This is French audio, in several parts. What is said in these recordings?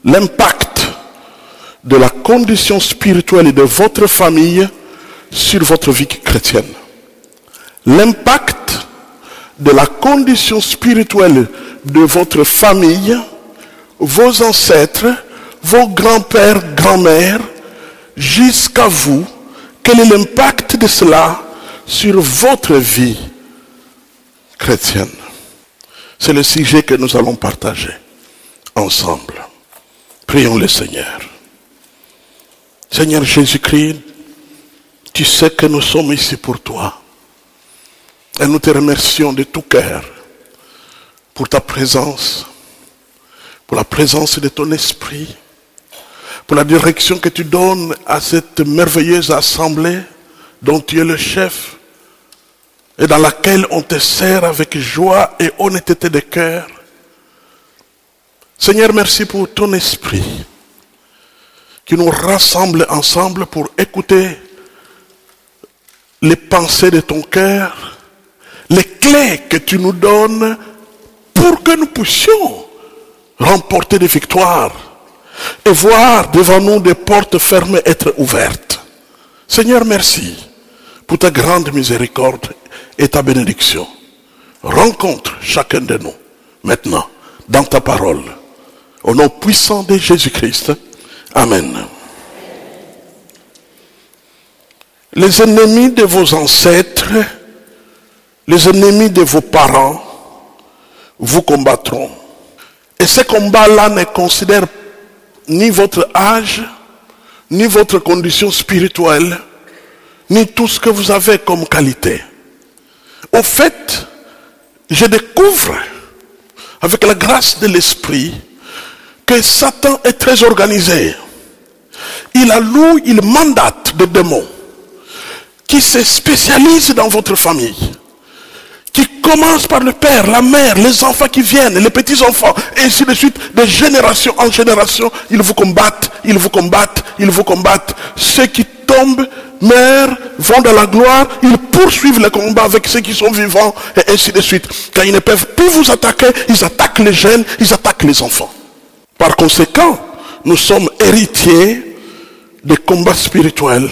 l'impact de la condition spirituelle de votre famille sur votre vie chrétienne. L'impact de la condition spirituelle de votre famille, vos ancêtres, vos grands-pères, grand-mères, jusqu'à vous. Quel est l'impact de cela sur votre vie chrétienne? C'est le sujet que nous allons partager ensemble. Prions le Seigneur. Seigneur Jésus-Christ, tu sais que nous sommes ici pour toi. Et nous te remercions de tout cœur pour ta présence, pour la présence de ton esprit, pour la direction que tu donnes à cette merveilleuse assemblée dont tu es le chef et dans laquelle on te sert avec joie et honnêteté de cœur. Seigneur, merci pour ton esprit qui nous rassemble ensemble pour écouter les pensées de ton cœur, les clés que tu nous donnes pour que nous puissions remporter des victoires et voir devant nous des portes fermées être ouvertes. Seigneur, merci pour ta grande miséricorde et ta bénédiction. Rencontre chacun de nous maintenant dans ta parole. Au nom puissant de Jésus-Christ. Amen. Les ennemis de vos ancêtres, les ennemis de vos parents vous combattront. Et ces combats-là ne considèrent ni votre âge, ni votre condition spirituelle, ni tout ce que vous avez comme qualité. Au fait, je découvre, avec la grâce de l'Esprit, que Satan est très organisé. Il alloue, il mandate des démons qui se spécialisent dans votre famille, qui commencent par le père, la mère, les enfants qui viennent, les petits-enfants, et ainsi de suite, de génération en génération, ils vous combattent, ils vous combattent, ils vous combattent. Ceux qui tombent, meurent, vont dans la gloire, ils poursuivent le combat avec ceux qui sont vivants, et ainsi de suite. Quand ils ne peuvent plus vous attaquer, ils attaquent les jeunes, ils attaquent les enfants. Par conséquent, nous sommes héritiers des combats spirituels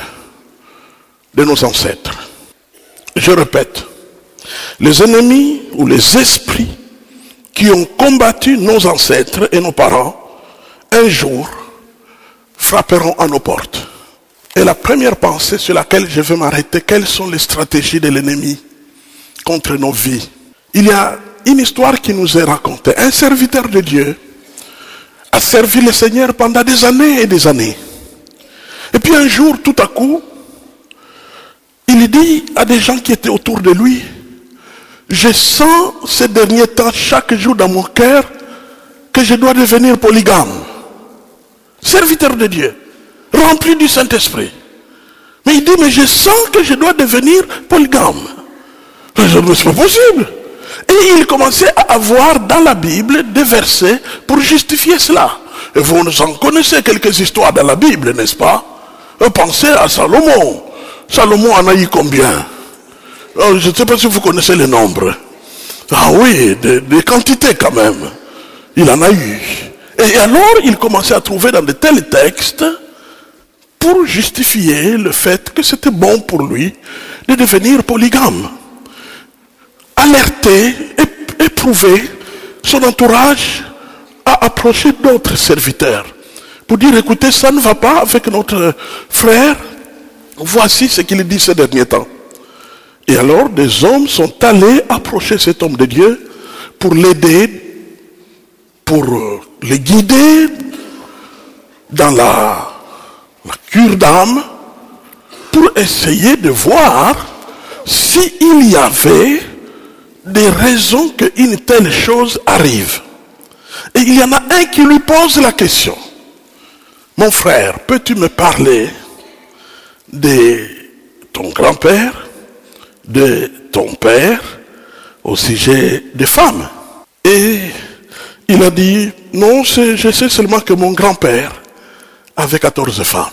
de nos ancêtres. Je répète, les ennemis ou les esprits qui ont combattu nos ancêtres et nos parents, un jour frapperont à nos portes. Et la première pensée sur laquelle je vais m'arrêter, quelles sont les stratégies de l'ennemi contre nos vies? Il y a une histoire qui nous est racontée. Un serviteur de Dieu a servi le Seigneur pendant des années et des années. Et puis un jour, tout à coup, il dit à des gens qui étaient autour de lui, je sens ces derniers temps, chaque jour dans mon cœur, que je dois devenir polygame. Serviteur de Dieu, rempli du Saint-Esprit. Mais il dit, mais je sens que je dois devenir polygame. Je dis, c'est pas possible. Et il commençait à avoir dans la Bible des versets pour justifier cela. Et vous en connaissez quelques histoires dans la Bible, n'est-ce pas? Pensez à Salomon. Salomon en a eu combien? Alors, je ne sais pas si vous connaissez les nombres. Ah oui, des quantités quand même. Il en a eu. Et alors, il commençait à trouver dans de tels textes pour justifier le fait que c'était bon pour lui de devenir polygame. Alerter, éprouver, son entourage a approché d'autres serviteurs pour dire, écoutez, ça ne va pas avec notre frère, voici ce qu'il dit ces derniers temps. Et alors des hommes sont allés approcher cet homme de Dieu pour l'aider, pour le guider dans la cure d'âme, pour essayer de voir s'il y avait des raisons qu'une telle chose arrive. Et il y en a un qui lui pose la question. Mon frère, peux-tu me parler de ton grand-père, de ton père, au sujet des femmes? Et il a dit, non, je sais seulement que mon grand-père avait 14 femmes.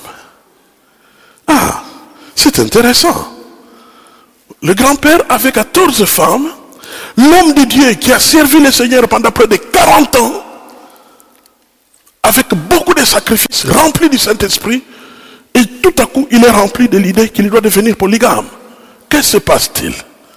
Ah, c'est intéressant. Le grand-père avait 14 femmes. L'homme de Dieu qui a servi le Seigneur pendant près de 40 ans avec beaucoup de sacrifices, rempli du Saint-Esprit, et tout à coup, il est rempli de l'idée qu'il doit devenir polygame. Que se passe-t-il?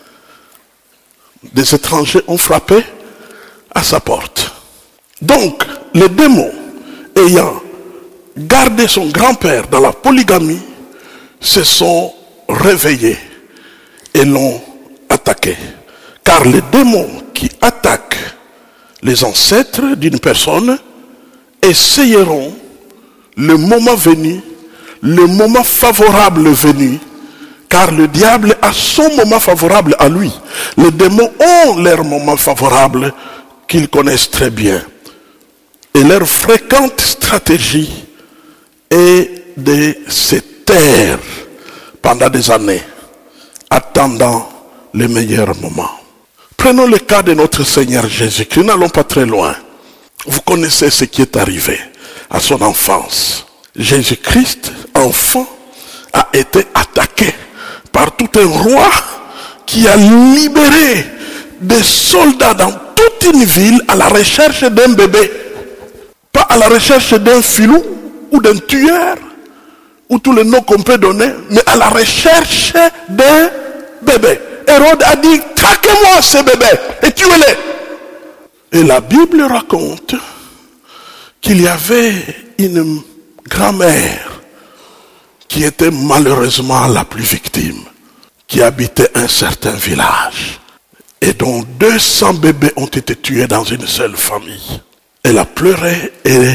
Des étrangers ont frappé à sa porte. Donc, les démons, ayant gardé son grand-père dans la polygamie, se sont réveillés et l'ont attaqué. Car les démons qui attaquent les ancêtres d'une personne essayeront, le moment venu, le moment favorable venu, car le diable a son moment favorable à lui. Les démons ont leur moment favorable qu'ils connaissent très bien. Et leur fréquente stratégie est de se taire pendant des années, attendant les meilleurs moments. Prenons le cas de notre Seigneur Jésus-Christ. N'allons pas très loin. Vous connaissez ce qui est arrivé à son enfance. Jésus-Christ, enfant, a été attaqué par tout un roi qui a libéré des soldats dans toute une ville à la recherche d'un bébé. Pas à la recherche d'un filou ou d'un tueur, ou tous les noms qu'on peut donner, mais à la recherche d'un bébé. Hérode a dit, traquez-moi ce bébé et tuez-le. Et la Bible raconte qu'il y avait une grand-mère qui était malheureusement la plus victime, qui habitait un certain village, et dont 200 bébés ont été tués dans une seule famille. Elle a pleuré et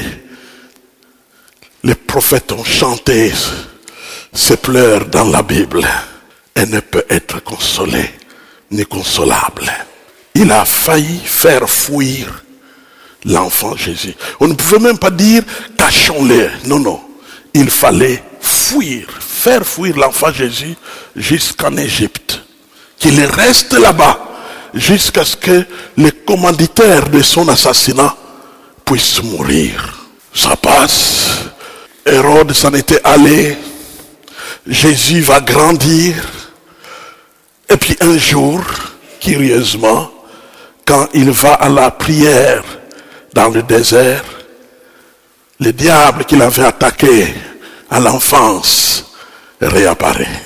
les prophètes ont chanté ces pleurs dans la Bible. Elle ne peut être consolée ni consolable. Il a failli faire fuir l'enfant Jésus. On ne pouvait même pas dire cachons-le. Non, non. Il fallait fuir, faire fuir l'enfant Jésus jusqu'en Égypte. Qu'il reste là-bas jusqu'à ce que les commanditaires de son assassinat puissent mourir. Ça passe. Hérode s'en était allé. Jésus va grandir. Et puis un jour, curieusement, quand il va à la prière dans le désert, le diable qu'il avait attaqué à l'enfance réapparaît.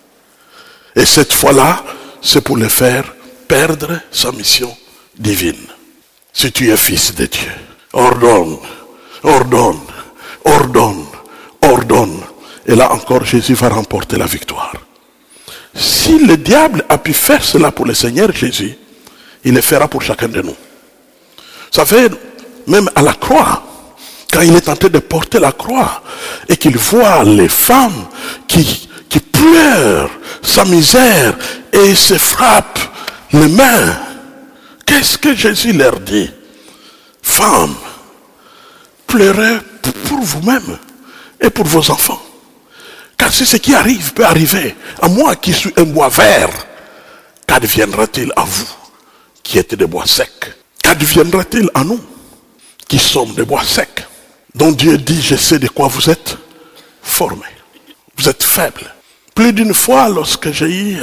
Et cette fois-là, c'est pour le faire perdre sa mission divine. Si tu es fils de Dieu, ordonne, ordonne, ordonne, ordonne. Et là encore, Jésus va remporter la victoire. Si le diable a pu faire cela pour le Seigneur Jésus, il le fera pour chacun de nous. Ça fait même à la croix, quand il est en train de porter la croix et qu'il voit les femmes qui pleurent sa misère et se frappent les mains, qu'est-ce que Jésus leur dit? Femmes, pleurez pour vous-même et pour vos enfants. Car si ce qui arrive peut arriver à moi qui suis un bois vert, qu'adviendra-t-il à vous qui êtes des bois secs? Qu'adviendra-t-il à nous qui sommes des bois secs? Dont Dieu dit, je sais de quoi vous êtes formés. Vous êtes faibles. Plus d'une fois, lorsque j'ai eu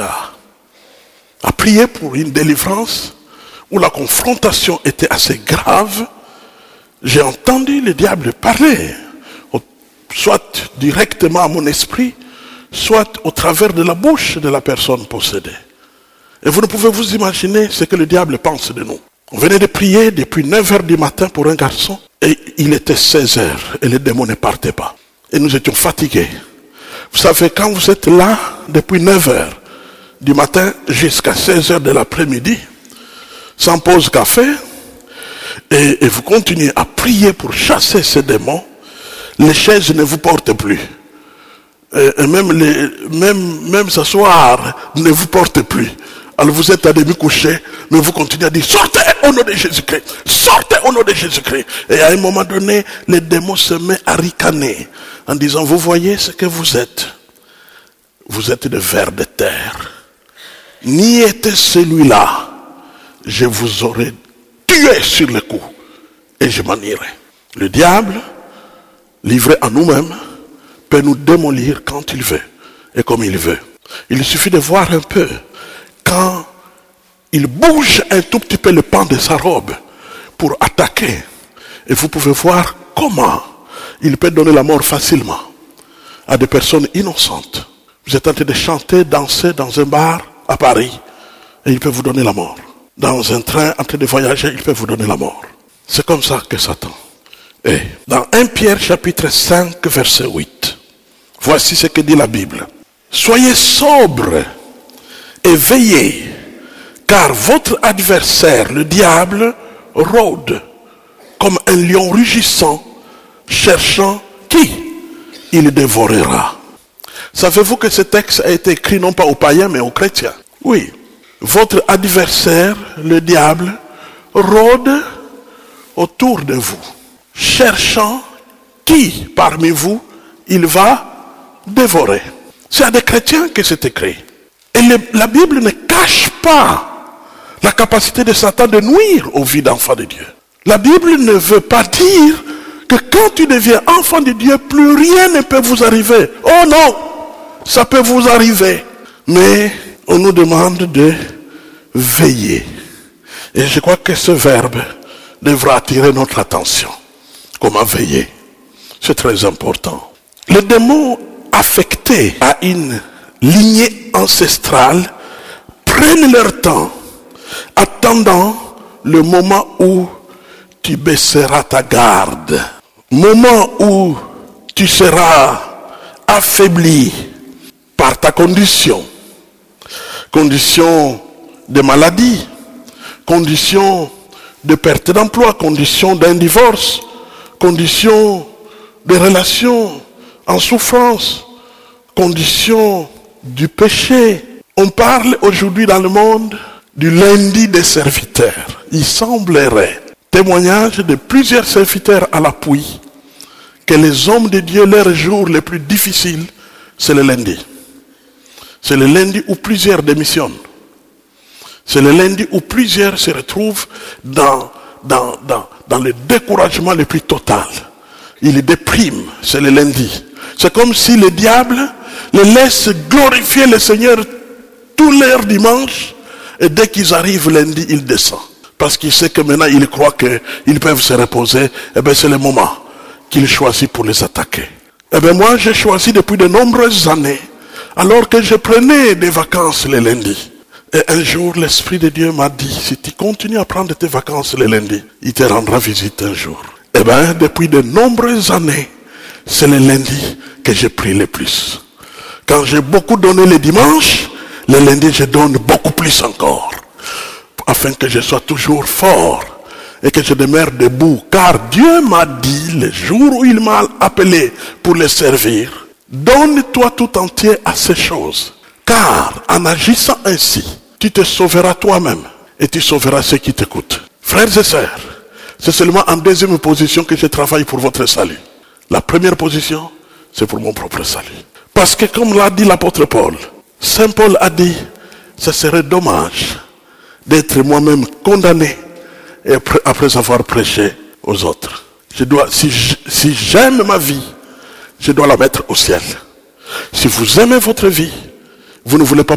à prier pour une délivrance, où la confrontation était assez grave, j'ai entendu le diable parler, soit directement à mon esprit, soit au travers de la bouche de la personne possédée. Et vous ne pouvez vous imaginer ce que le diable pense de nous. On venait de prier depuis 9h du matin pour un garçon, et il était 16h, et le démon ne partait pas. Et nous étions fatigués. Vous savez, quand vous êtes là, depuis 9h du matin jusqu'à 16h de l'après-midi, sans pause café, et vous continuez à prier pour chasser ces démons, les chaises ne vous portent plus. Et même s'asseoir ne vous porte plus. Alors vous êtes à demi couché, mais vous continuez à dire, sortez au nom de Jésus-Christ, sortez au nom de Jésus-Christ. Et à un moment donné, les démons se mettent à ricaner, en disant, vous voyez ce que vous êtes de vers de terre. N'y était celui-là, je vous aurais tué sur le coup, et je m'en irai. Le diable, livré à nous-mêmes, peut nous démolir quand il veut et comme il veut. Il suffit de voir un peu quand il bouge un tout petit peu le pan de sa robe pour attaquer. Et vous pouvez voir comment il peut donner la mort facilement à des personnes innocentes. Vous êtes en train de chanter, danser dans un bar à Paris et il peut vous donner la mort. Dans un train en train de voyager, il peut vous donner la mort. C'est comme ça que Satan est. Dans 1 Pierre chapitre 5 verset 8, voici ce que dit la Bible. Soyez sobres et veillez, car votre adversaire, le diable, rôde comme un lion rugissant, cherchant qui il dévorera. Savez-vous que ce texte a été écrit non pas aux païens mais aux chrétiens? Oui. Votre adversaire, le diable, rôde autour de vous, cherchant qui parmi vous il va dévorer. C'est à des chrétiens que c'est écrit. Et la Bible ne cache pas la capacité de Satan de nuire aux vies d'enfants de Dieu. La Bible ne veut pas dire que quand tu deviens enfant de Dieu, plus rien ne peut vous arriver. Oh non, ça peut vous arriver. Mais on nous demande de veiller. Et je crois que ce verbe devra attirer notre attention. Comment veiller? C'est très important. Les démons affectés à une lignée ancestrale prennent leur temps, attendant le moment où tu baisseras ta garde. Moment où tu seras affaibli par ta condition. Condition de maladie, condition de perte d'emploi, condition d'un divorce, condition de relations en souffrance, condition du péché. On parle aujourd'hui dans le monde du lundi des serviteurs. Il semblerait, témoignage de plusieurs serviteurs à l'appui, que les hommes de Dieu, leur jour les plus difficiles, c'est le lundi. C'est le lundi où plusieurs démissionnent. C'est le lundi où plusieurs se retrouvent dans le découragement le plus total. Ils dépriment, c'est le lundi. C'est comme si le diable les laisse glorifier le Seigneur tous leurs dimanches, et dès qu'ils arrivent lundi, il descend. Parce qu'il sait que maintenant, il croit qu'ils peuvent se reposer, et bien c'est le moment qu'il choisit pour les attaquer. Et bien moi, j'ai choisi depuis de nombreuses années, alors que je prenais des vacances les lundis. Et un jour, l'Esprit de Dieu m'a dit, si tu continues à prendre tes vacances les lundis, il te rendra visite un jour. Eh bien, depuis de nombreuses années, c'est le lundi que j'ai pris le plus. Quand j'ai beaucoup donné les dimanches, le lundi, je donne beaucoup plus encore. Afin que je sois toujours fort et que je demeure debout. Car Dieu m'a dit, le jour où il m'a appelé pour le servir, donne-toi tout entier à ces choses. Car en agissant ainsi, tu te sauveras toi-même et tu sauveras ceux qui t'écoutent. Frères et sœurs, c'est seulement en deuxième position que je travaille pour votre salut. La première position, c'est pour mon propre salut. Parce que comme l'a dit l'apôtre Paul, Saint Paul a dit, ce serait dommage d'être moi-même condamné et après avoir prêché aux autres. Si j'aime ma vie, je dois la mettre au ciel. Si vous aimez votre vie, vous ne voulez pas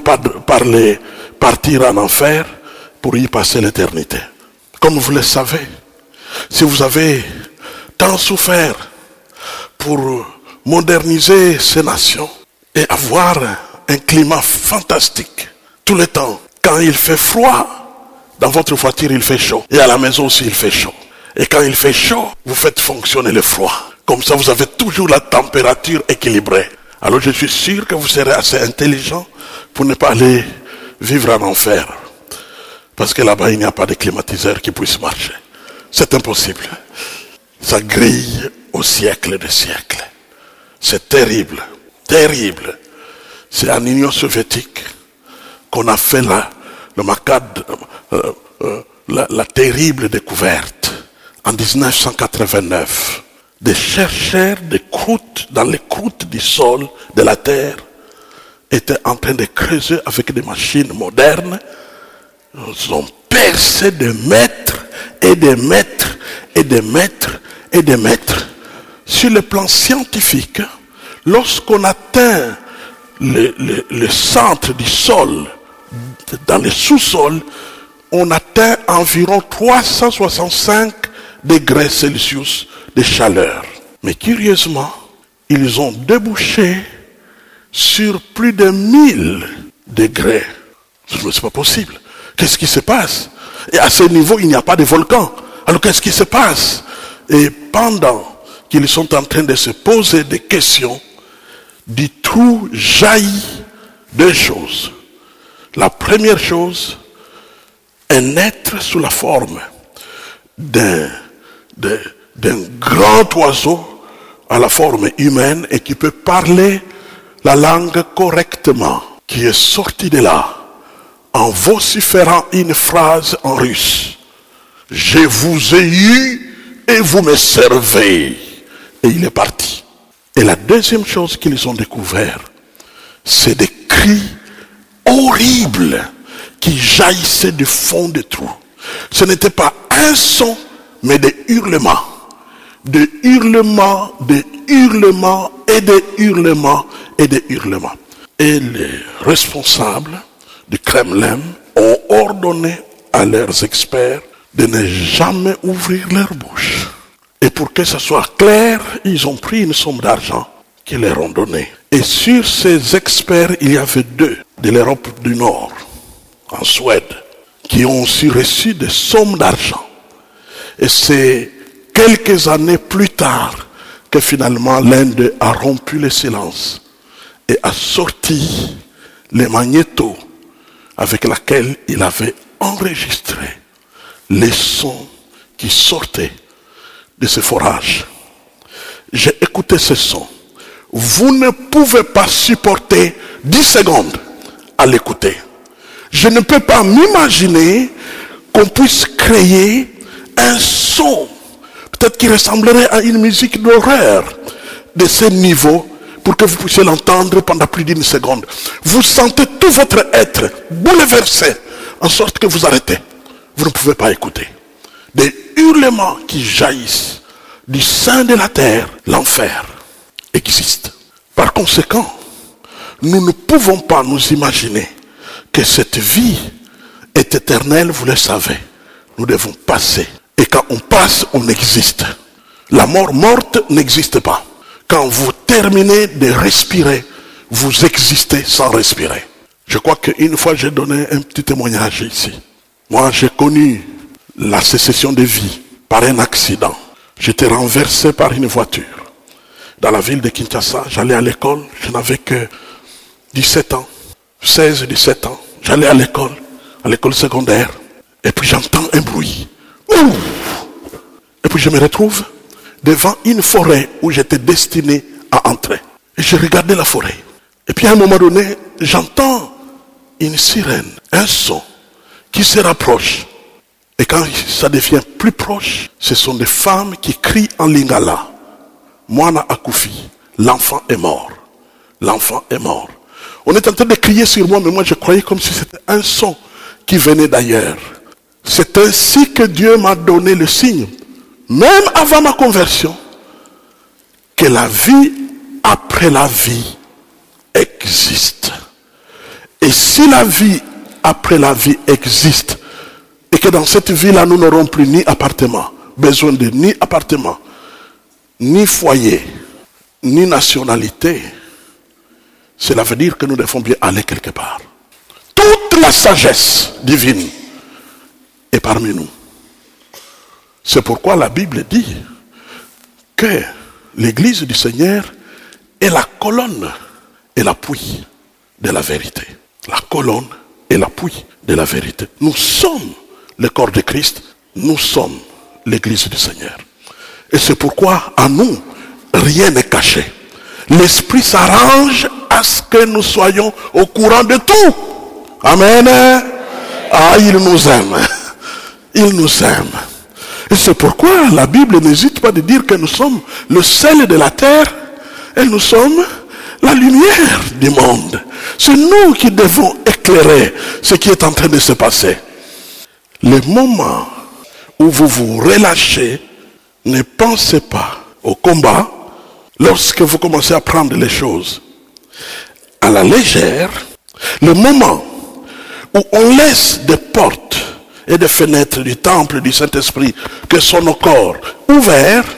partir en enfer pour y passer l'éternité. Comme vous le savez, si vous avez tant souffert pour moderniser ces nations et avoir un climat fantastique tout le temps, quand il fait froid, dans votre voiture il fait chaud, et à la maison aussi il fait chaud. Et quand il fait chaud, vous faites fonctionner le froid. Comme ça vous avez toujours la température équilibrée. Alors je suis sûr que vous serez assez intelligent pour ne pas aller vivre en enfer. Parce que là-bas, il n'y a pas de climatiseur qui puisse marcher. C'est impossible. Ça grille au siècle des siècles. C'est terrible. Terrible. C'est en Union soviétique qu'on a fait la terrible découverte en 1989. Des chercheurs de croûtes, dans les croûtes du sol de la terre, étaient en train de creuser avec des machines modernes. Ils ont percé des mètres et des mètres et des mètres et des mètres. Sur le plan scientifique, lorsqu'on atteint le centre du sol, dans le sous-sol, on atteint environ 365 degrés Celsius de chaleur. Mais curieusement, ils ont débouché sur plus de 1000 degrés. Ce n'est pas possible. Qu'est-ce qui se passe? Et à ce niveau, il n'y a pas de volcan. Alors qu'est-ce qui se passe? Et pendant qu'ils sont en train de se poser des questions, du trou jaillit deux choses. La première chose, un être sous la forme d'un grand oiseau à la forme humaine et qui peut parler la langue correctement, qui est sorti de là en vociférant une phrase en russe. Je vous ai eu et vous me servez. Et il est parti. Et la deuxième chose qu'ils ont découvert, c'est des cris horribles qui jaillissaient du fond des trous. Ce n'était pas un son, mais des hurlements. Des hurlements, des hurlements et des hurlements et des hurlements. Et les responsables du Kremlin ont ordonné à leurs experts de ne jamais ouvrir leur bouche. Et pour que ce soit clair, ils ont pris une somme d'argent qu'ils leur ont donnée. Et sur ces experts, il y avait deux de l'Europe du Nord, en Suède, qui ont aussi reçu des sommes d'argent. Et c'est quelques années plus tard que finalement l'un d'eux a rompu le silence et a sorti les magnétos avec lesquels il avait enregistré les sons qui sortaient de ce forage. J'ai écouté ce son. Vous ne pouvez pas supporter 10 secondes à l'écouter. Je ne peux pas m'imaginer qu'on puisse créer un son, peut-être qui ressemblerait à une musique d'horreur de ce niveau, pour que vous puissiez l'entendre pendant plus d'une seconde. Vous sentez tout votre être bouleversé, en sorte que vous arrêtez. Vous ne pouvez pas écouter. Des hurlements qui jaillissent du sein de la terre, l'enfer existe. Par conséquent, nous ne pouvons pas nous imaginer que cette vie est éternelle, vous le savez. Nous devons passer. Et quand on passe, on existe. La mort morte n'existe pas. Quand vous terminez de respirer, vous existez sans respirer. Je crois qu'une fois j'ai donné un petit témoignage ici. Moi j'ai connu la sécession de vie par un accident. J'étais renversé par une voiture. Dans la ville de Kinshasa, j'allais à l'école, je n'avais que 17 ans, 16, 17 ans. J'allais à l'école secondaire, et puis j'entends un bruit. Ouh! Et puis je me retrouve devant une forêt où j'étais destiné à entrer. Et je regardais la forêt. Et puis à un moment donné, j'entends une sirène, un son qui se rapproche. Et quand ça devient plus proche, ce sont des femmes qui crient en lingala. Moana Akufi, l'enfant est mort. L'enfant est mort. On est en train de crier sur moi, mais moi je croyais comme si c'était un son qui venait d'ailleurs. C'est ainsi que Dieu m'a donné le signe, même avant ma conversion, que la vie après la vie existe. Et si la vie après la vie existe, et que dans cette vie-là, nous n'aurons plus ni appartement, besoin de ni appartement, ni foyer, ni nationalité, cela veut dire que nous devons bien aller quelque part. Toute la sagesse divine est parmi nous. C'est pourquoi la Bible dit que l'Église du Seigneur est la colonne et l'appui de la vérité. La colonne et l'appui de la vérité. Nous sommes le corps de Christ, nous sommes l'Église du Seigneur. Et c'est pourquoi à nous, rien n'est caché. L'Esprit s'arrange à ce que nous soyons au courant de tout. Amen. Ah, il nous aime. Il nous aime. Et c'est pourquoi la Bible n'hésite pas de dire que nous sommes le sel de la terre et nous sommes la lumière du monde. C'est nous qui devons éclairer ce qui est en train de se passer. Le moment où vous vous relâchez, ne pensez pas au combat. Lorsque vous commencez à prendre les choses à la légère, le moment où on laisse des portes et des fenêtres du temple du Saint-Esprit, que sont nos corps, ouverts,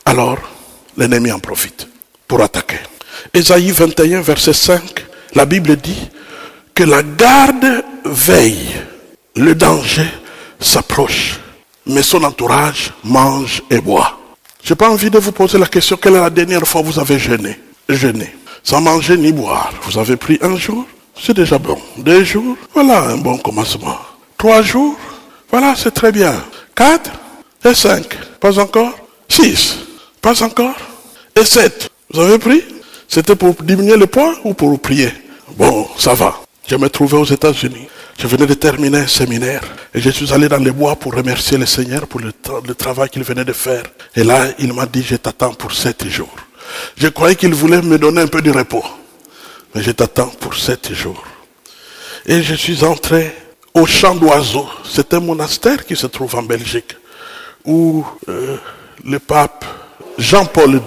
alors l'ennemi en profite pour attaquer. Ésaïe 21, verset 5, la Bible dit que la garde veille, le danger s'approche, mais son entourage mange et boit. Je n'ai pas envie de vous poser la question, quelle est la dernière fois que vous avez jeûné? Jeûné, sans manger ni boire. Vous avez pris un jour, c'est déjà bon. 2 jours, voilà un bon commencement. 3 jours, voilà, c'est très bien. 4 et 5, pas encore. 6, pas encore. Et 7, vous avez pris? C'était pour diminuer le poids ou pour prier? Bon, ça va. Je me trouvais aux États-Unis. Je venais de terminer un séminaire et je suis allé dans les bois pour remercier le Seigneur pour le travail qu'il venait de faire. Et là, il m'a dit, je t'attends pour 7 jours. Je croyais qu'il voulait me donner un peu de repos. Mais je t'attends pour 7 jours. Et je suis entré au Champ d'Oiseaux. C'est un monastère qui se trouve en Belgique, où le pape Jean-Paul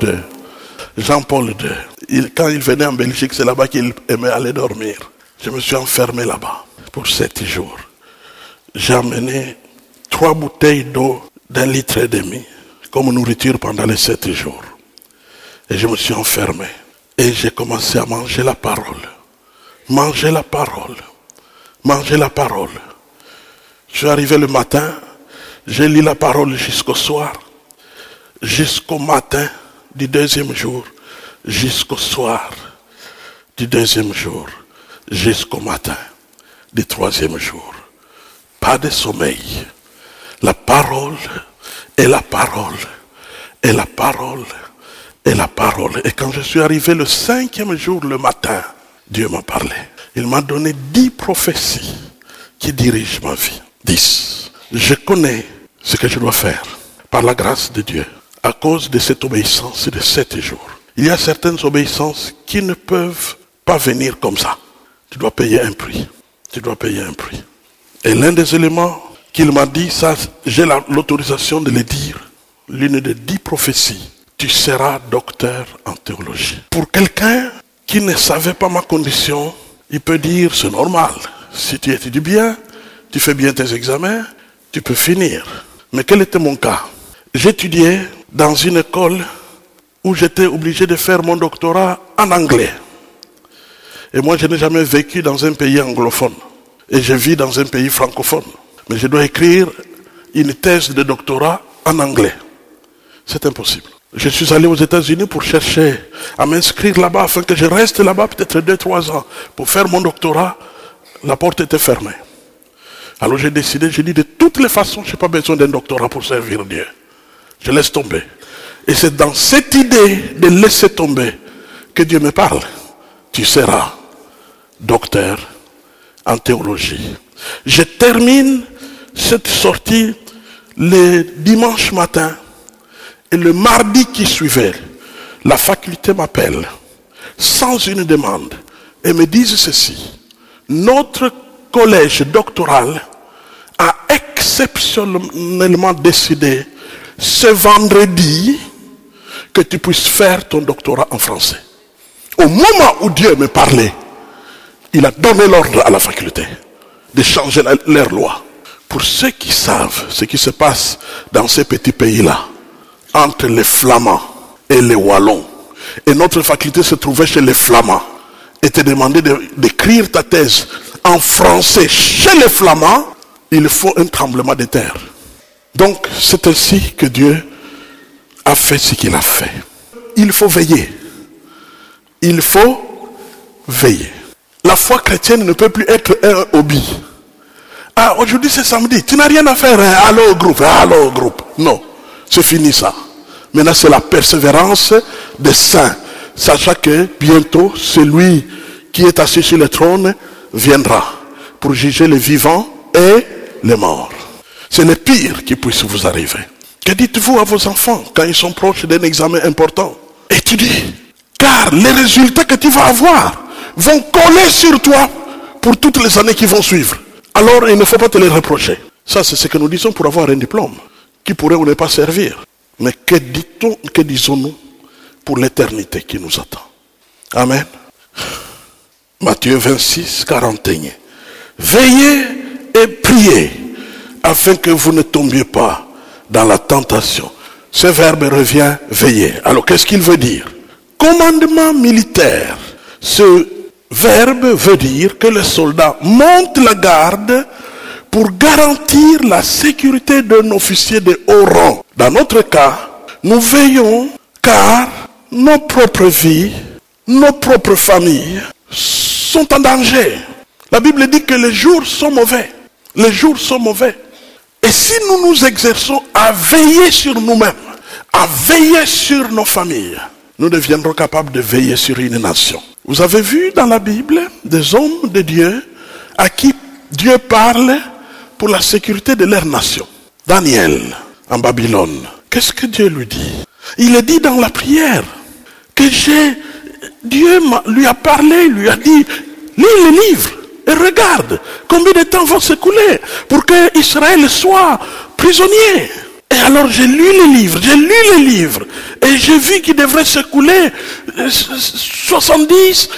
II, quand il venait en Belgique, c'est là-bas qu'il aimait aller dormir. Je me suis enfermé là-bas pour 7 jours. J'ai amené 3 bouteilles d'eau d'1,5 litre comme nourriture pendant les 7 jours. Et je me suis enfermé. Et j'ai commencé à manger la parole. Manger la parole. Manger la parole. Je suis arrivé le matin, j'ai lu la parole jusqu'au soir, jusqu'au matin du 2e jour, jusqu'au soir du 2e jour, jusqu'au matin du 3e jour. Pas de sommeil. La parole et la parole et la parole et la parole. Et quand je suis arrivé le 5e jour le matin, Dieu m'a parlé. Il m'a donné 10 prophéties qui dirigent ma vie. 10. Je connais ce que je dois faire par la grâce de Dieu à cause de cette obéissance de 7 jours. Il y a certaines obéissances qui ne peuvent pas venir comme ça. Tu dois payer un prix. Tu dois payer un prix. Et l'un des éléments qu'il m'a dit, ça, j'ai l'autorisation de le dire, l'une des 10 prophéties, tu seras docteur en théologie. Pour quelqu'un qui ne savait pas ma condition, il peut dire, c'est normal. Si tu étudies bien, tu fais bien tes examens, tu peux finir. Mais quel était mon cas? J'étudiais dans une école où j'étais obligé de faire mon doctorat en anglais. Et moi, je n'ai jamais vécu dans un pays anglophone. Et je vis dans un pays francophone. Mais je dois écrire une thèse de doctorat en anglais. C'est impossible. Je suis allé aux États-Unis pour chercher à m'inscrire là-bas afin que je reste là-bas peut-être 2-3 ans. Pour faire mon doctorat, la porte était fermée. Alors j'ai décidé, j'ai dit de toutes les façons, je n'ai pas besoin d'un doctorat pour servir Dieu. Je laisse tomber. Et c'est dans cette idée de laisser tomber que Dieu me parle. Tu seras docteur en théologie. Je termine cette sortie le dimanche matin. Et le mardi qui suivait, la faculté m'appelle, sans une demande, et me disent ceci. Notre collège doctoral a exceptionnellement décidé, ce vendredi, que tu puisses faire ton doctorat en français. Au moment où Dieu me parlait, il a donné l'ordre à la faculté de changer leur loi. Pour ceux qui savent ce qui se passe dans ces petits pays-là, entre les Flamands et les Wallons, et notre faculté se trouvait chez les Flamands, et te demandait d'écrire ta thèse en français chez les Flamands, il faut un tremblement de terre. Donc c'est ainsi que Dieu a fait ce qu'il a fait. Il faut veiller. Il faut veiller. La foi chrétienne ne peut plus être un hobby. Ah, aujourd'hui c'est samedi, tu n'as rien à faire, hein? Allô au groupe. Non, c'est fini ça. Maintenant c'est la persévérance des saints, sachant que bientôt celui qui est assis sur le trône viendra pour juger les vivants et les morts. C'est le pire qui puisse vous arriver. Que dites-vous à vos enfants quand ils sont proches d'un examen important? Étudie, car les résultats que tu vas avoir vont coller sur toi pour toutes les années qui vont suivre. Alors il ne faut pas te les reprocher. Ça c'est ce que nous disons pour avoir un diplôme qui pourrait ou ne pas servir. Mais que disons-nous pour l'éternité qui nous attend? Amen. Matthieu 26, 41. Veillez et priez afin que vous ne tombiez pas dans la tentation. Ce verbe revient veiller. Alors qu'est-ce qu'il veut dire? Commandement militaire. Ce verbe veut dire que le soldat monte la garde pour garantir la sécurité d'un officier de haut rang. Dans notre cas, nous veillons car nos propres vies, nos propres familles sont en danger. La Bible dit que les jours sont mauvais. Les jours sont mauvais. Et si nous nous exerçons à veiller sur nous-mêmes, à veiller sur nos familles, nous deviendrons capables de veiller sur une nation. Vous avez vu dans la Bible des hommes de Dieu à qui Dieu parle pour la sécurité de leur nation. Daniel, en Babylone, qu'est-ce que Dieu lui dit? Il est dit dans la prière que Dieu lui a parlé, lui a dit, lis les livres et regarde combien de temps va s'écouler pour que Israël soit prisonnier. Et alors j'ai lu les livres, et j'ai vu qu'il devrait s'écouler 70,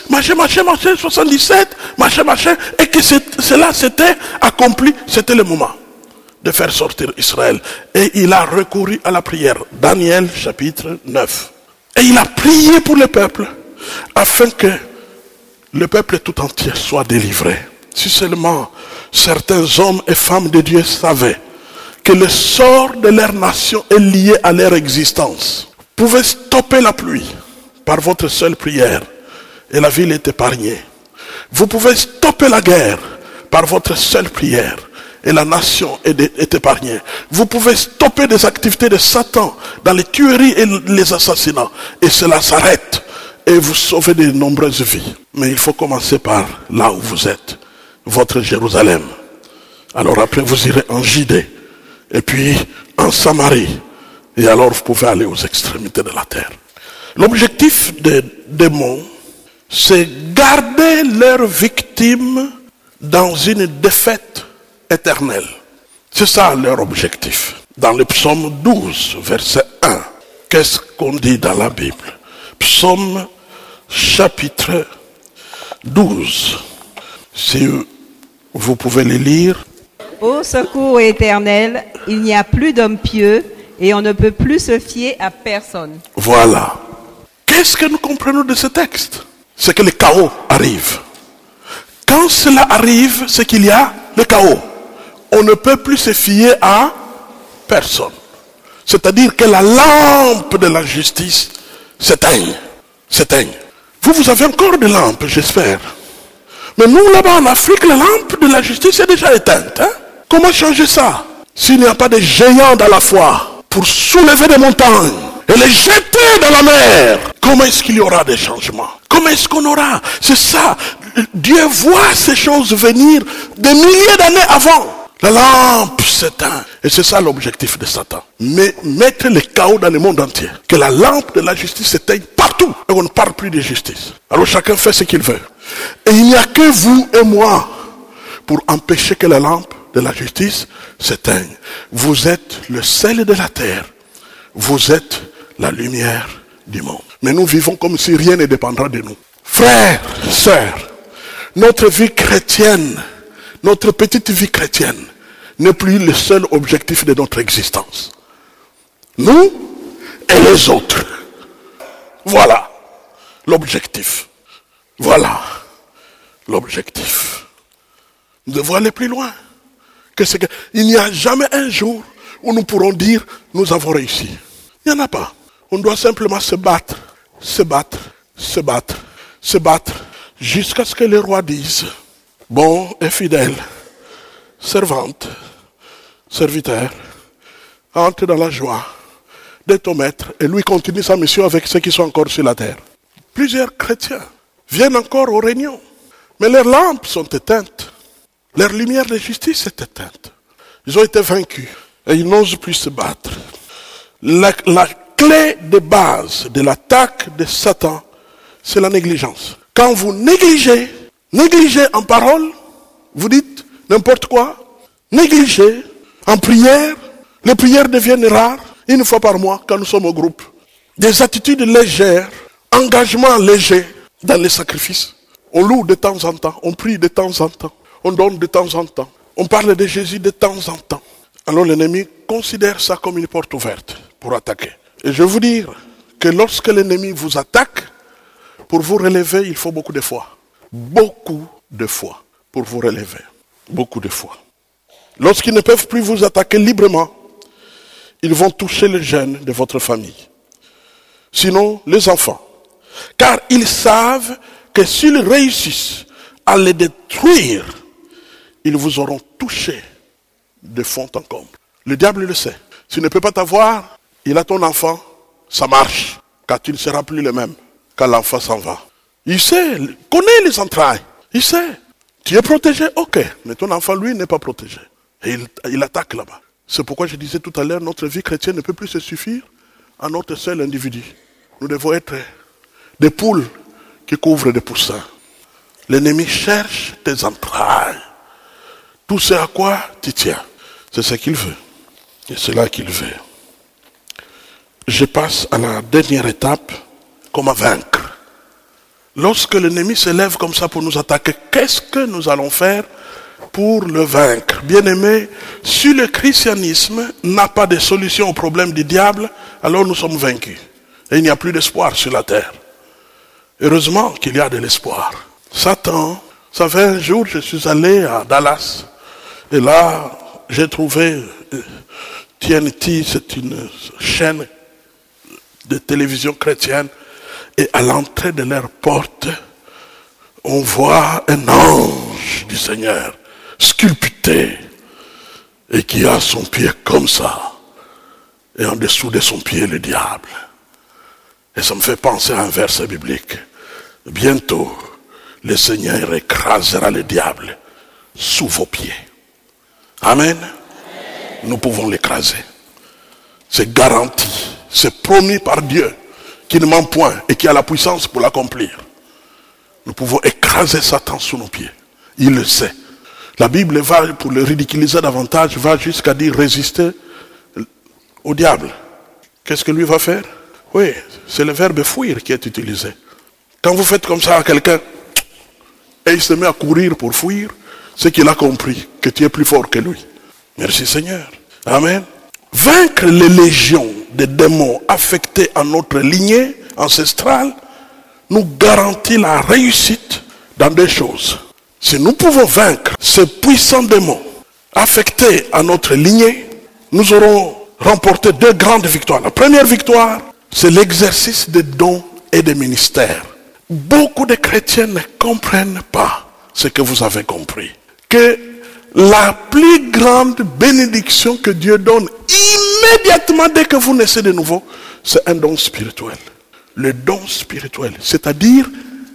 77, et que cela s'était accompli, c'était le moment de faire sortir Israël. Et il a recouru à la prière. Daniel chapitre 9. Et il a prié pour le peuple, afin que le peuple tout entier soit délivré. Si seulement certains hommes et femmes de Dieu savaient que le sort de leur nation est lié à leur existence. Vous pouvez stopper la pluie par votre seule prière et la ville est épargnée. Vous pouvez stopper la guerre par votre seule prière et la nation est épargnée. Vous pouvez stopper des activités de Satan dans les tueries et les assassinats et cela s'arrête et vous sauvez de nombreuses vies. Mais il faut commencer par là où vous êtes, votre Jérusalem. Alors après vous irez en Judée. Et puis en Samarie, et alors vous pouvez aller aux extrémités de la terre. L'objectif des démons, c'est garder leurs victimes dans une défaite éternelle. C'est ça leur objectif. Dans le psaume 12, verset 1, qu'est-ce qu'on dit dans la Bible? Psaume chapitre 12. Si vous pouvez les lire. Ô secours éternel, il n'y a plus d'homme pieux et on ne peut plus se fier à personne. Voilà. Qu'est-ce que nous comprenons de ce texte? C'est que le chaos arrive. Quand cela arrive, c'est qu'il y a le chaos. On ne peut plus se fier à personne. C'est-à-dire que la lampe de la justice s'éteigne. Vous avez encore des lampes, j'espère. Mais nous, là-bas en Afrique, la lampe de la justice est déjà éteinte. Comment changer ça? S'il n'y a pas de géants dans la foi pour soulever des montagnes et les jeter dans la mer, comment est-ce qu'il y aura des changements? Comment est-ce qu'on aura? C'est ça. Dieu voit ces choses venir des milliers d'années avant. La lampe s'éteint. Et c'est ça l'objectif de Satan. Mais mettre le chaos dans le monde entier. Que la lampe de la justice s'éteigne partout. Et on ne parle plus de justice. Alors chacun fait ce qu'il veut. Et il n'y a que vous et moi pour empêcher que la lampe de la justice s'éteigne. Vous êtes le sel de la terre. Vous êtes la lumière du monde. Mais nous vivons comme si rien ne dépendra de nous. Frères, sœurs, notre vie chrétienne, notre petite vie chrétienne n'est plus le seul objectif de notre existence. Nous et les autres. Voilà l'objectif. Voilà l'objectif. Nous devons aller plus loin. Il n'y a jamais un jour où nous pourrons dire nous avons réussi. Il n'y en a pas. On doit simplement se battre jusqu'à ce que le roi dise bon et fidèle, servante, serviteur, entre dans la joie de ton maître et lui continue sa mission avec ceux qui sont encore sur la terre. Plusieurs chrétiens viennent encore aux réunions, mais leurs lampes sont éteintes. Leur lumière de justice est éteinte. Ils ont été vaincus et ils n'osent plus se battre. La clé de base de l'attaque de Satan, c'est la négligence. Quand vous négligez en parole, vous dites n'importe quoi, négligez en prière, les prières deviennent rares, une fois par mois quand nous sommes au groupe. Des attitudes légères, engagement léger dans les sacrifices. On loue de temps en temps, on prie de temps en temps. On donne de temps en temps. On parle de Jésus de temps en temps. Alors l'ennemi considère ça comme une porte ouverte pour attaquer. Et je vais vous dire que lorsque l'ennemi vous attaque, pour vous relever, il faut beaucoup de foi. Beaucoup de foi pour vous relever. Beaucoup de foi. Lorsqu'ils ne peuvent plus vous attaquer librement, ils vont toucher les jeunes de votre famille. Sinon, les enfants. Car ils savent que s'ils réussissent à les détruire, ils vous auront touché de fond en comble. Le diable le sait. S'il ne peut pas t'avoir, il a ton enfant, ça marche. Car tu ne seras plus le même quand l'enfant s'en va. Il sait, il connaît les entrailles. Il sait. Tu es protégé, ok. Mais ton enfant, lui, n'est pas protégé. Et il attaque là-bas. C'est pourquoi je disais tout à l'heure, notre vie chrétienne ne peut plus se suffire à notre seul individu. Nous devons être des poules qui couvrent des poussins. L'ennemi cherche tes entrailles. Tout ce à quoi tu tiens. C'est ce qu'il veut. Et c'est là qu'il veut. Je passe à la dernière étape, comment vaincre. Lorsque l'ennemi se lève comme ça pour nous attaquer, qu'est-ce que nous allons faire pour le vaincre? Bien-aimés, si le christianisme n'a pas de solution au problème du diable, alors nous sommes vaincus. Et il n'y a plus d'espoir sur la terre. Heureusement qu'il y a de l'espoir. Satan, ça fait un jour, je suis allé à Dallas. Et là, j'ai trouvé TNT, c'est une chaîne de télévision chrétienne. Et à l'entrée de leur porte, on voit un ange du Seigneur, sculpté, et qui a son pied comme ça. Et en dessous de son pied, le diable. Et ça me fait penser à un verset biblique. Bientôt, le Seigneur écrasera le diable sous vos pieds. Amen. Nous pouvons l'écraser. C'est garanti. C'est promis par Dieu, qui ne ment point et qui a la puissance pour l'accomplir. Nous pouvons écraser Satan sous nos pieds. Il le sait. La Bible va, pour le ridiculiser davantage, va jusqu'à dire résister au diable. Qu'est-ce que lui va faire? Oui, c'est le verbe fuir qui est utilisé. Quand vous faites comme ça à quelqu'un, et il se met à courir pour fuir, c'est qu'il a compris que tu es plus fort que lui. Merci Seigneur. Amen. Vaincre les légions de démons affectés à notre lignée ancestrale nous garantit la réussite dans deux choses. Si nous pouvons vaincre ces puissants démons affectés à notre lignée, nous aurons remporté deux grandes victoires. La première victoire, c'est l'exercice des dons et des ministères. Beaucoup de chrétiens ne comprennent pas ce que vous avez compris. Que la plus grande bénédiction que Dieu donne immédiatement dès que vous naissez de nouveau, c'est un don spirituel. Le don spirituel, c'est-à-dire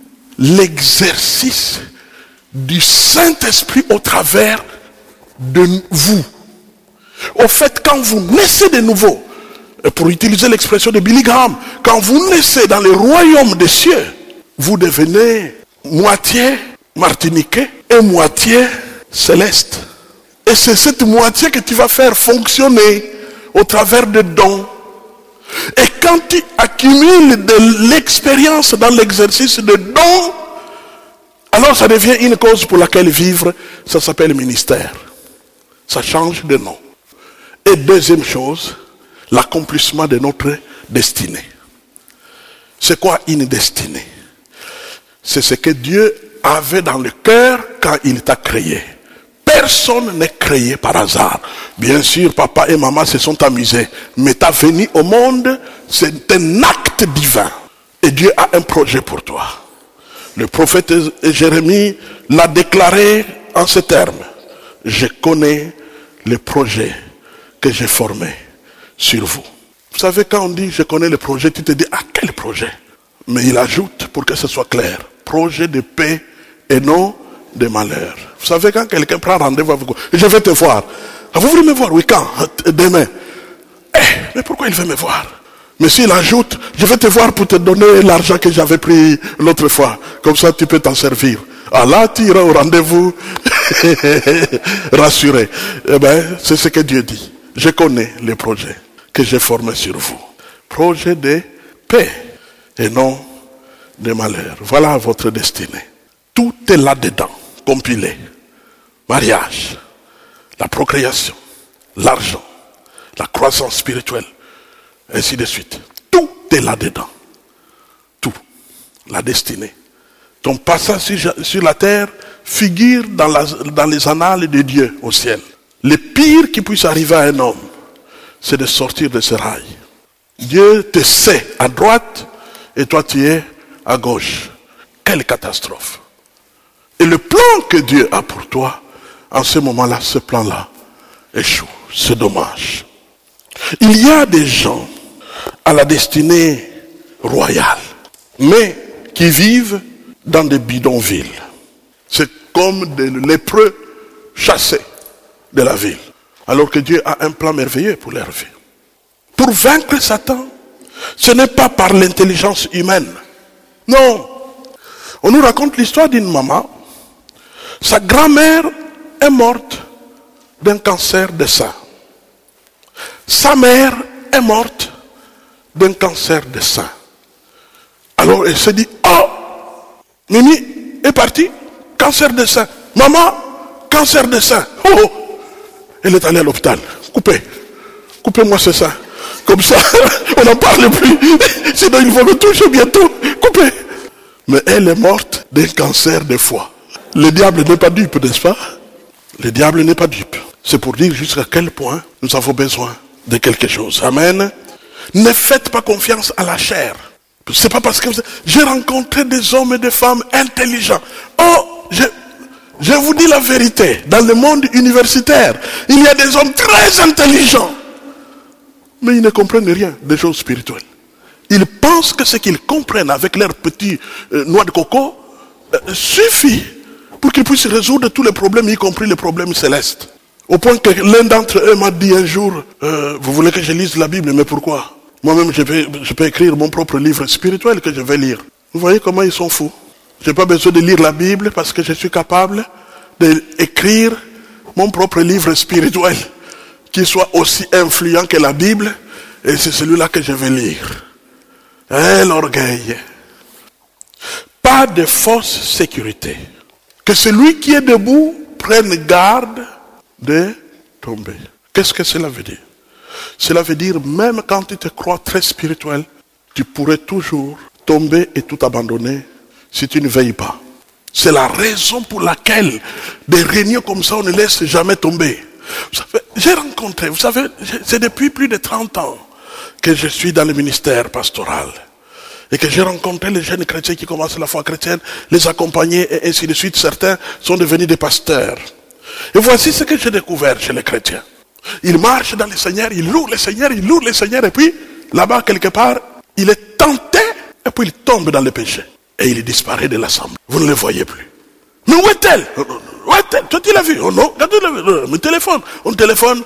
l'exercice du Saint-Esprit au travers de vous. Au fait, quand vous naissez de nouveau, pour utiliser l'expression de Billy Graham, quand vous naissez dans le royaume des cieux, vous devenez moitié martiniquais et moitié céleste. Et c'est cette moitié que tu vas faire fonctionner au travers de dons. Et quand tu accumules de l'expérience dans l'exercice de dons, alors ça devient une cause pour laquelle vivre, ça s'appelle ministère. Ça change de nom. Et deuxième chose, l'accomplissement de notre destinée. C'est quoi une destinée? C'est ce que Dieu avait dans le cœur quand il t'a créé. Personne n'est créé par hasard. Bien sûr, papa et maman se sont amusés. Mais ta venue au monde, c'est un acte divin. Et Dieu a un projet pour toi. Le prophète Jérémie l'a déclaré en ces termes. Je connais les projets que j'ai formés sur vous. Vous savez, quand on dit je connais le projet, tu te dis, ah, quel projet? Mais il ajoute, pour que ce soit clair, projet de paix et non de malheur. Vous savez, quand quelqu'un prend rendez-vous avec vous, je vais te voir. Ah, vous voulez me voir? Oui, quand? Demain. Mais pourquoi il veut me voir? Mais s'il ajoute, je vais te voir pour te donner l'argent que j'avais pris l'autre fois. Comme ça, tu peux t'en servir. Ah là, tu iras au rendez-vous rassuré. Eh bien, c'est ce que Dieu dit. Je connais les projets que j'ai formés sur vous. Projet de paix et non de malheur. Voilà votre destinée. Tout est là-dedans, compilé. Mariage, la procréation, l'argent, la croissance spirituelle, ainsi de suite. Tout est là-dedans. Tout. La destinée. Ton passage sur la terre figure dans les annales de Dieu au ciel. Le pire qui puisse arriver à un homme, c'est de sortir de ce rail. Dieu te sait à droite et toi tu es à gauche. Quelle catastrophe. Et le plan que Dieu a pour toi, en ce moment-là, ce plan-là échoue. C'est dommage. Il y a des gens à la destinée royale, mais qui vivent dans des bidonvilles. C'est comme des lépreux chassés de la ville. Alors que Dieu a un plan merveilleux pour leur vie. Pour vaincre Satan, ce n'est pas par l'intelligence humaine. Non. On nous raconte l'histoire d'une maman. Sa grand-mère est morte d'un cancer de sein. Sa mère est morte d'un cancer de sein. Alors elle se dit, oh, Mimi est partie, cancer de sein. Maman, cancer de sein. Oh, oh. Elle est allée à l'hôpital. Coupez-moi ce sein. Comme ça, on n'en parle plus. Sinon, il faut me toucher bientôt. Coupez. Mais elle est morte d'un cancer de foie. Le diable n'est pas dupe, n'est-ce pas? Le diable n'est pas dupe. C'est pour dire jusqu'à quel point nous avons besoin de quelque chose. Amen. Ne faites pas confiance à la chair. C'est pas parce que j'ai rencontré des hommes et des femmes intelligents. Oh, je vous dis la vérité. Dans le monde universitaire, il y a des hommes très intelligents. Mais ils ne comprennent rien des choses spirituelles. Ils pensent que ce qu'ils comprennent avec leurs petits noix de coco suffit pour qu'ils puissent résoudre tous les problèmes, y compris les problèmes célestes. Au point que l'un d'entre eux m'a dit un jour, vous voulez que je lise la Bible, mais pourquoi? Moi-même, je peux écrire mon propre livre spirituel que je vais lire. Vous voyez comment ils sont fous. Je n'ai pas besoin de lire la Bible parce que je suis capable d'écrire mon propre livre spirituel qui soit aussi influent que la Bible, et c'est celui-là que je vais lire. Hein, l'orgueil. Pas de fausse sécurité. Que celui qui est debout prenne garde de tomber. Qu'est-ce que cela veut dire? Cela veut dire, même quand tu te crois très spirituel, tu pourrais toujours tomber et tout abandonner si tu ne veilles pas. C'est la raison pour laquelle des réunions comme ça, on ne laisse jamais tomber. Vous savez, j'ai rencontré, vous savez, c'est depuis plus de 30 ans que je suis dans le ministère pastoral. Et que j'ai rencontré les jeunes chrétiens qui commencent la foi chrétienne, les accompagner et ainsi de suite. Certains sont devenus des pasteurs. Et voici ce que j'ai découvert chez les chrétiens. Ils marchent dans le Seigneur, ils louent le Seigneur, et puis, là-bas, quelque part, il est tenté, et puis il tombe dans le péché. Et il disparaît de l'assemblée. Vous ne le voyez plus. Mais où est-elle? Où est-elle? Toi, tu l'as vu? Oh non, quand tu l'as vu? Me téléphone. On téléphone.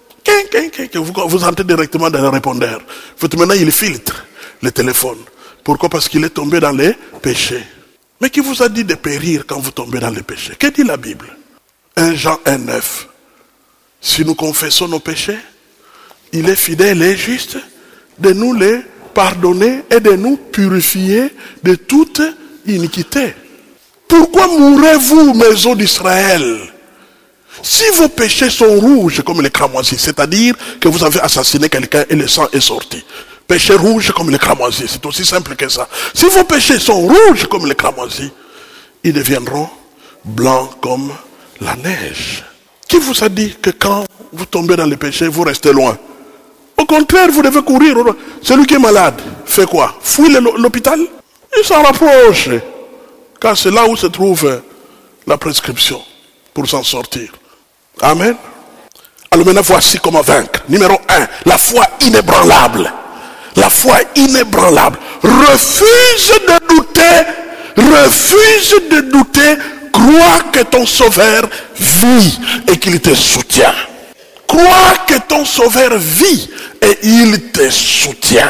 Vous entrez directement dans le répondeur. Maintenant, il filtre le téléphone. Pourquoi? Parce qu'il est tombé dans les péchés. Mais qui vous a dit de périr quand vous tombez dans les péchés? Que dit la Bible? 1 Jean 1,9. Si nous confessons nos péchés, il est fidèle et juste de nous les pardonner et de nous purifier de toute iniquité. Pourquoi mourrez-vous, maison d'Israël? Si vos péchés sont rouges comme les cramoisis, c'est-à-dire que vous avez assassiné quelqu'un et le sang est sorti. Péché rouge comme les cramoisis, c'est aussi simple que ça. Si vos péchés sont rouges comme les cramoisis, ils deviendront blancs comme la neige. Qui vous a dit que quand vous tombez dans les péchés, vous restez loin? Au contraire, vous devez courir. Celui qui est malade, fait quoi? Fuit l'hôpital? Il s'en rapproche. Car c'est là où se trouve la prescription pour s'en sortir. Amen. Alors maintenant, voici comment vaincre. Numéro 1, la foi inébranlable. La foi inébranlable. Refuse de douter, crois que ton Sauveur vit et qu'il te soutient. Crois que ton Sauveur vit et il te soutient.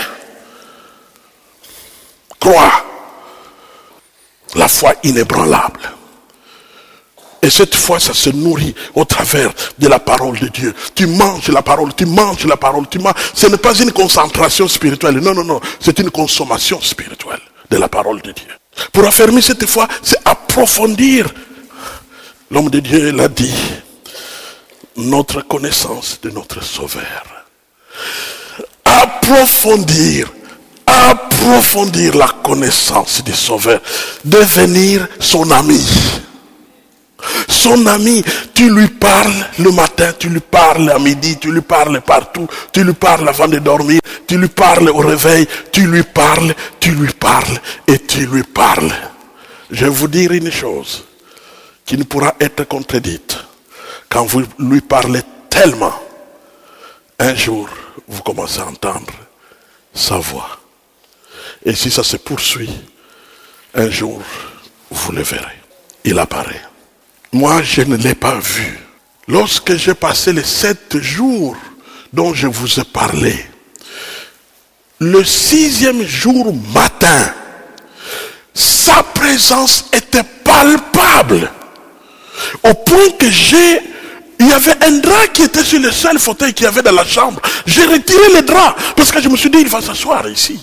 Crois. La foi inébranlable. Et cette foi, ça se nourrit au travers de la parole de Dieu. Tu manges la parole, tu manges la parole, tu manges. Ce n'est pas une concentration spirituelle. Non, non, non. C'est une consommation spirituelle de la parole de Dieu. Pour affermir cette foi, c'est approfondir. L'homme de Dieu l'a dit. Notre connaissance de notre Sauveur. approfondir la connaissance du Sauveur, devenir son ami. Son ami, tu lui parles le matin, tu lui parles à midi, tu lui parles partout, tu lui parles avant de dormir, tu lui parles au réveil, tu lui parles et tu lui parles. Je vais vous dire une chose qui ne pourra être contredite. Quand vous lui parlez tellement, un jour, vous commencez à entendre sa voix. Et si ça se poursuit, un jour, vous le verrez. Il apparaît. Moi, je ne l'ai pas vu. Lorsque j'ai passé les 7 jours dont je vous ai parlé, le 6e jour matin, sa présence était palpable. Au point que il y avait un drap qui était sur le seul fauteuil qu'il y avait dans la chambre. J'ai retiré le drap parce que je me suis dit, il va s'asseoir ici.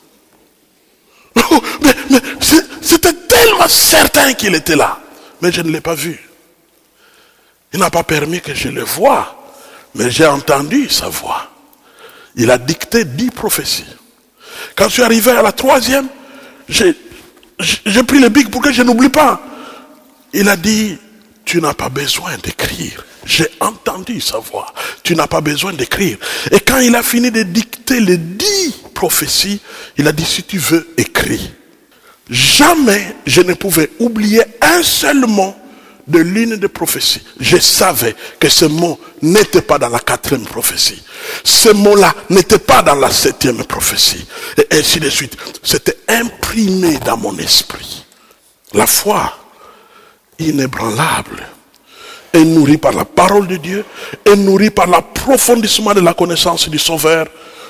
Mais c'était tellement certain qu'il était là. Mais je ne l'ai pas vu. Il n'a pas permis que je le voie. Mais j'ai entendu sa voix. Il a dicté 10 prophéties. Quand je suis arrivé à la 3e, j'ai pris le bic pour que je n'oublie pas. Il a dit, tu n'as pas besoin d'écrire. J'ai entendu sa voix. Tu n'as pas besoin d'écrire. Et quand il a fini de dicter les 10 prophéties, il a dit, si tu veux, écris. Jamais je ne pouvais oublier un seul mot de l'une des prophéties. Je savais que ce mot n'était pas dans la 4e prophétie. Ce mot-là n'était pas dans la 7e prophétie. Et ainsi de suite. C'était imprimé dans mon esprit. La foi inébranlable est nourrie par la parole de Dieu, est nourrie par l'approfondissement de la connaissance du Sauveur.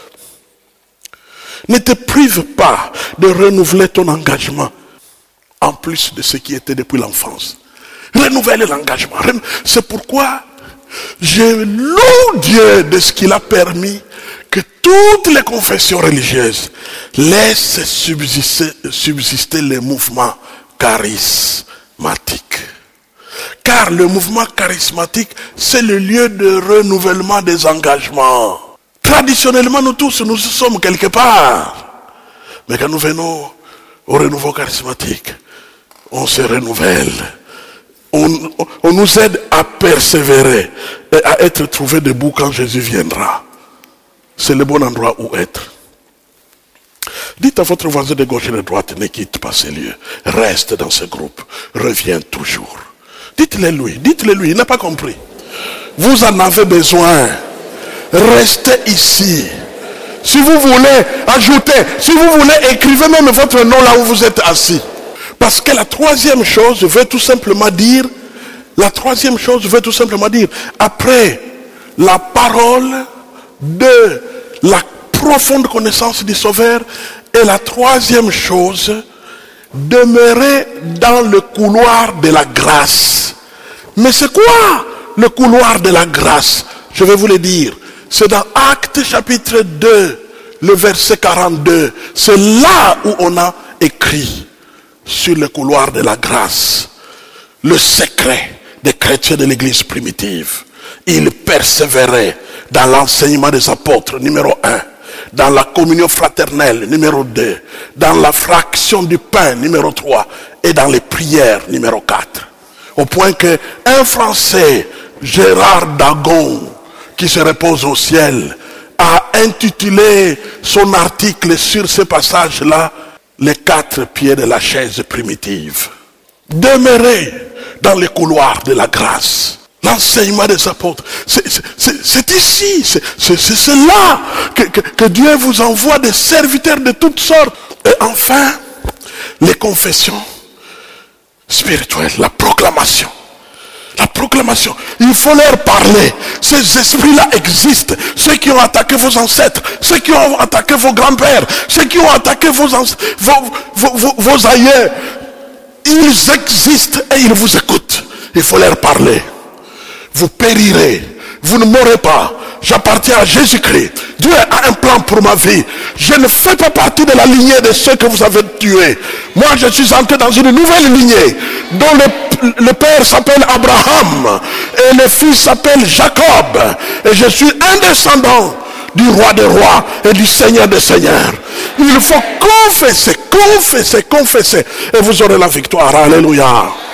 Ne te prive pas de renouveler ton engagement en plus de ce qui était depuis l'enfance. Renouveler l'engagement. C'est pourquoi je loue Dieu de ce qu'il a permis que toutes les confessions religieuses laissent subsister les mouvements charismatiques. Car le mouvement charismatique, c'est le lieu de renouvellement des engagements. Traditionnellement, nous tous, nous sommes quelque part. Mais quand nous venons au renouveau charismatique, on se renouvelle. On nous aide à persévérer et à être trouvé debout quand Jésus viendra. C'est le bon endroit où être. Dites à votre voisin de gauche et de droite, ne quitte pas ces lieux. Reste dans ce groupe. Reviens toujours. Dites-le lui, il n'a pas compris. Vous en avez besoin. Restez ici. Si vous voulez ajouter, si vous voulez, écrivez même votre nom là où vous êtes assis. Parce que la 3e chose veut tout simplement dire, après la parole de la profonde connaissance du Sauveur, et la 3e chose, demeurer dans le couloir de la grâce. Mais c'est quoi le couloir de la grâce? Je vais vous le dire. C'est dans Actes chapitre 2, le verset 42. C'est là où on a écrit sur le couloir de la grâce le secret des chrétiens de l'église primitive. Ils persévéraient dans l'enseignement des apôtres, numéro 1. Dans la communion fraternelle, numéro 2. Dans la fraction du pain, numéro 3. Et dans les prières, numéro 4. Au point que un Français, Gérard Dagon, qui se repose au ciel, a intitulé son article sur ce passage-là, les 4 pieds de la chaise primitive. Demeurer dans les couloirs de la grâce. L'enseignement des apôtres. C'est ici, c'est là que Dieu vous envoie des serviteurs de toutes sortes. Et enfin, les confessions spirituelles, la proclamation. La proclamation. Il faut leur parler. Ces esprits-là existent. Ceux qui ont attaqué vos ancêtres, ceux qui ont attaqué vos grands-pères, ceux qui ont attaqué vos aïeux, ils existent et ils vous écoutent. Il faut leur parler. Vous périrez. Vous ne mourrez pas. J'appartiens à Jésus-Christ. Dieu a un plan pour ma vie. Je ne fais pas partie de la lignée de ceux que vous avez tués. Moi, je suis entré dans une nouvelle lignée dont le père s'appelle Abraham et le fils s'appelle Jacob. Et je suis un descendant du roi des rois et du Seigneur des seigneurs. Il faut confesser, confesser, confesser. Et vous aurez la victoire. Alléluia.